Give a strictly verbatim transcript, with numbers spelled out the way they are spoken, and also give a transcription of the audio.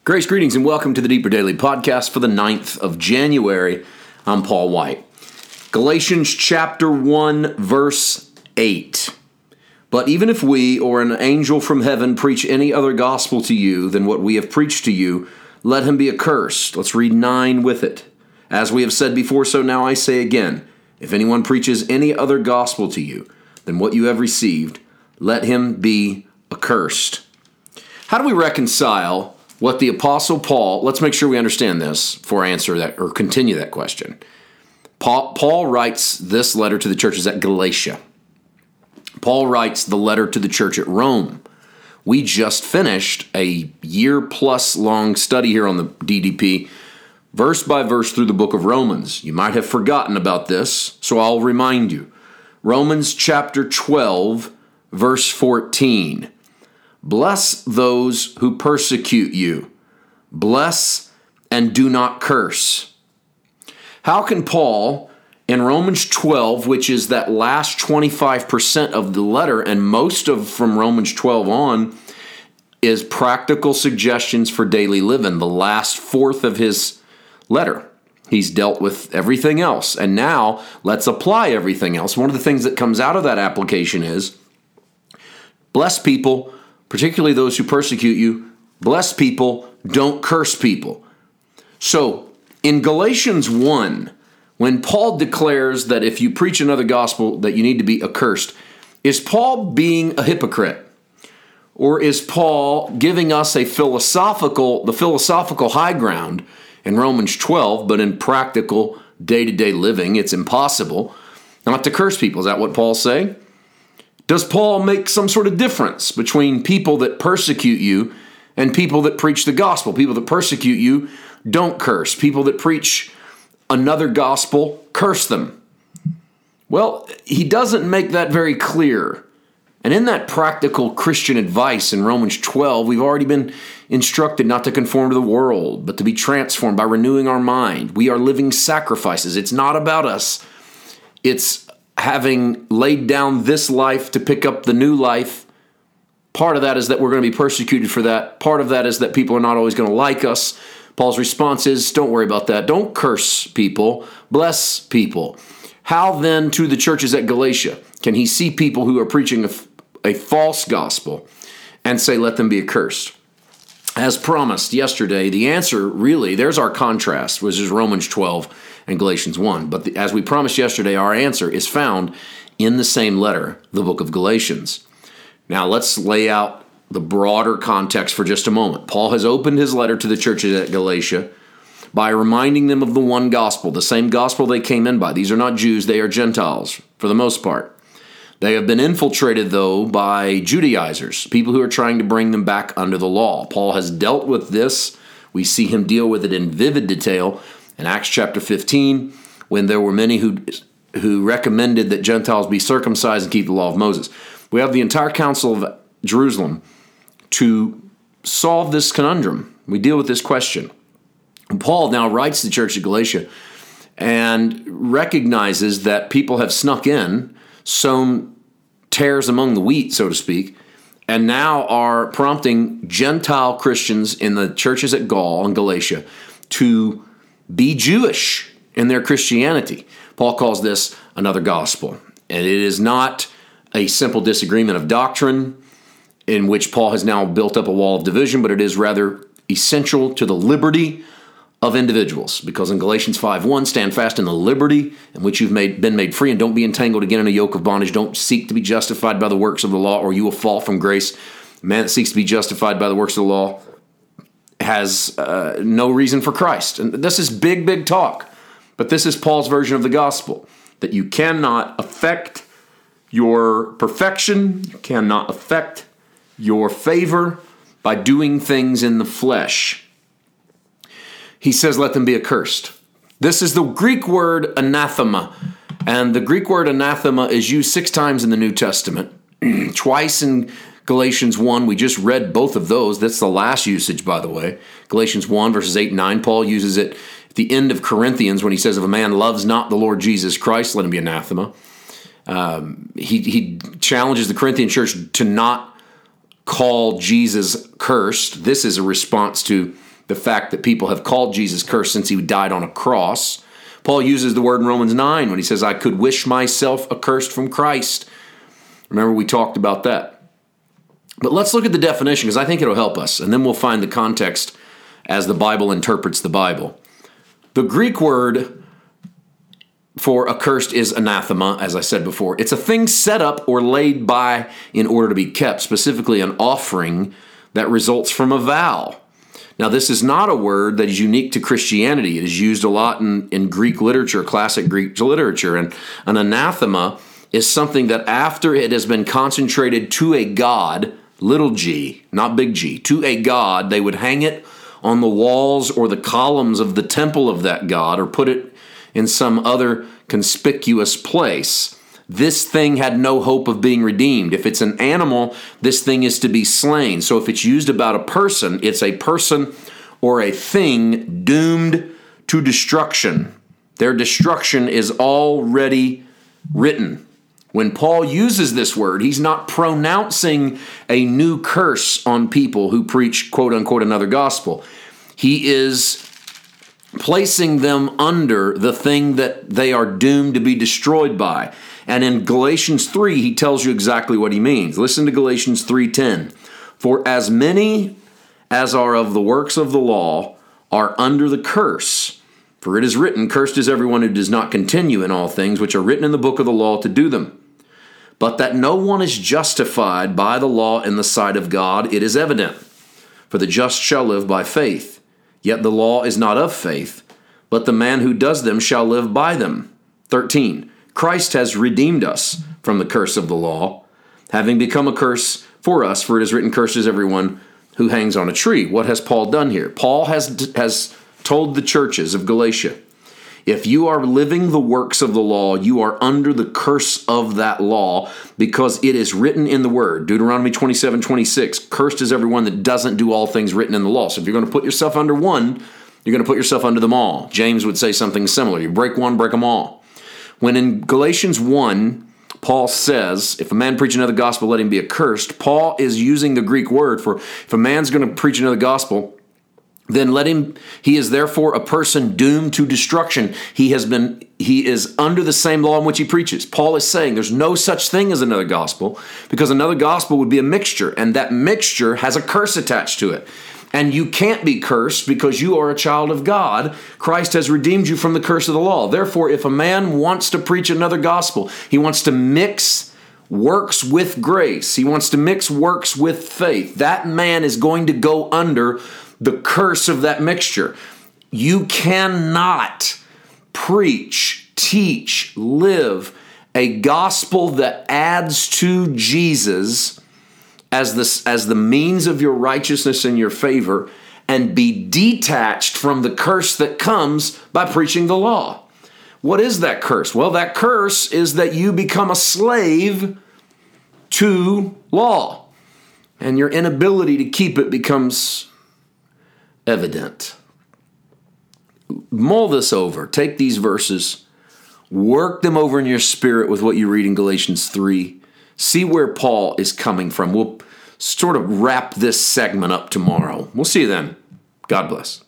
Grace, greetings, and welcome to the Deeper Daily Podcast for the ninth of January. I'm Paul White. Galatians chapter one, verse eight. But even if we or an angel from heaven preach any other gospel to you than what we have preached to you, let him be accursed. Let's read nine with it. As we have said before, so now I say again, if anyone preaches any other gospel to you than what you have received, let him be accursed. How do we reconcile what the Apostle Paul, let's make sure we understand this before I answer that or continue that question. Paul, Paul writes this letter to the churches at Galatia. Paul writes the letter to the church at Rome. We just finished a year-plus long study here on the D D P, verse by verse through the book of Romans. You might have forgotten about this, so I'll remind you. Romans chapter twelve, verse fourteen. Bless those who persecute you. Bless and do not curse. How can Paul, in Romans twelve, which is that last twenty-five percent of the letter, and most of from Romans twelve on, is practical suggestions for daily living, the last fourth of his letter. He's dealt with everything else, and now let's apply everything else. One of the things that comes out of that application is, bless people, particularly those who persecute you. Bless people, don't curse people. So, in Galatians one, when Paul declares that if you preach another gospel that you need to be accursed, is Paul being a hypocrite? Or is Paul giving us a philosophical, the philosophical high ground in Romans twelve, but in practical day-to-day living, it's impossible not to curse people? Is that what Paul's saying? Does Paul make some sort of difference between people that persecute you and people that preach the gospel? People that persecute you don't curse. People that preach another gospel curse them. Well, he doesn't make that very clear. And in that practical Christian advice in Romans twelve, we've already been instructed not to conform to the world, but to be transformed by renewing our mind. We are living sacrifices. It's not about us. It's having laid down this life to pick up the new life. Part of that is that we're going to be persecuted for that. Part of that is that people are not always going to like us. Paul's response is, don't worry about that. Don't curse people. Bless people. How then to the churches at Galatia can he see people who are preaching a, a false gospel and say, let them be accursed? As promised yesterday, the answer really, there's our contrast, which is Romans twelve and Galatians one. But the, as we promised yesterday, our answer is found in the same letter, the book of Galatians. Now let's lay out the broader context for just a moment. Paul has opened his letter to the churches at Galatia by reminding them of the one gospel, the same gospel they came in by. These are not Jews, they are Gentiles for the most part. They have been infiltrated, though, by Judaizers, people who are trying to bring them back under the law. Paul has dealt with this. We see him deal with it in vivid detail in Acts chapter fifteen, when there were many who, who recommended that Gentiles be circumcised and keep the law of Moses. We have the entire Council of Jerusalem to solve this conundrum. We deal with this question. And Paul now writes to the church of Galatia and recognizes that people have snuck in, sown tares among the wheat, so to speak, and now are prompting Gentile Christians in the churches at Gaul and Galatia to be Jewish in their Christianity. Paul calls this another gospel. And it is not a simple disagreement of doctrine in which Paul has now built up a wall of division, but it is rather essential to the liberty of individuals, because in Galatians five one, stand fast in the liberty in which you've made, been made free, and don't be entangled again in a yoke of bondage. Don't seek to be justified by the works of the law, or you will fall from grace. A man that seeks to be justified by the works of the law has uh, no reason for Christ. And this is big, big talk, but this is Paul's version of the gospel, that you cannot affect your perfection, you cannot affect your favor by doing things in the flesh. He says, let them be accursed. This is the Greek word anathema. And the Greek word anathema is used six times in the New Testament. Twice in Galatians one. We just read both of those. That's the last usage, by the way. Galatians one, verses eight and nine. Paul uses it at the end of Corinthians when he says, if a man loves not the Lord Jesus Christ, let him be anathema. Um, he, he challenges the Corinthian church to not call Jesus cursed. This is a response to the fact that people have called Jesus cursed since he died on a cross. Paul uses the word in Romans nine when he says, I could wish myself accursed from Christ. Remember, we talked about that. But let's look at the definition because I think it'll help us, and then we'll find the context as the Bible interprets the Bible. The Greek word for accursed is anathema, as I said before. It's a thing set up or laid by in order to be kept, specifically an offering that results from a vow. Now, this is not a word that is unique to Christianity. It is used a lot in, in Greek literature, classic Greek literature. And an anathema is something that after it has been consecrated to a god, little g, not big G, to a god, they would hang it on the walls or the columns of the temple of that god or put it in some other conspicuous place. This thing had no hope of being redeemed. If it's an animal, this thing is to be slain. So if it's used about a person, it's a person or a thing doomed to destruction. Their destruction is already written. When Paul uses this word, he's not pronouncing a new curse on people who preach, quote unquote, another gospel. He is placing them under the thing that they are doomed to be destroyed by. And in Galatians three, he tells you exactly what he means. Listen to Galatians three ten. For as many as are of the works of the law are under the curse. For it is written, cursed is everyone who does not continue in all things which are written in the book of the law to do them. But that no one is justified by the law in the sight of God, it is evident. For the just shall live by faith. Yet the law is not of faith, but the man who does them shall live by them. thirteen. Christ has redeemed us from the curse of the law, having become a curse for us, for it is written, cursed is everyone who hangs on a tree. What has Paul done here? Paul has, has told the churches of Galatia, if you are living the works of the law, you are under the curse of that law because it is written in the word. Deuteronomy twenty-seven twenty-six, cursed is everyone that doesn't do all things written in the law. So if you're going to put yourself under one, you're going to put yourself under them all. James would say something similar. You break one, break them all. When in Galatians one, Paul says, if a man preach another gospel, let him be accursed. Paul is using the Greek word for if a man's going to preach another gospel, then let him, he is therefore a person doomed to destruction. He has been, he is under the same law in which he preaches. Paul is saying there's no such thing as another gospel because another gospel would be a mixture, and that mixture has a curse attached to it. And you can't be cursed because you are a child of God. Christ has redeemed you from the curse of the law. Therefore, if a man wants to preach another gospel, he wants to mix works with grace. He wants to mix works with faith. That man is going to go under the curse of that mixture. You cannot preach, teach, live a gospel that adds to Jesus as the, as the means of your righteousness and your favor and be detached from the curse that comes by preaching the law. What is that curse? Well, that curse is that you become a slave to law, and your inability to keep it becomes evident. Mull this over. Take these verses, work them over in your spirit with what you read in Galatians three. See where Paul is coming from. We'll sort of wrap this segment up tomorrow. We'll see you then. God bless.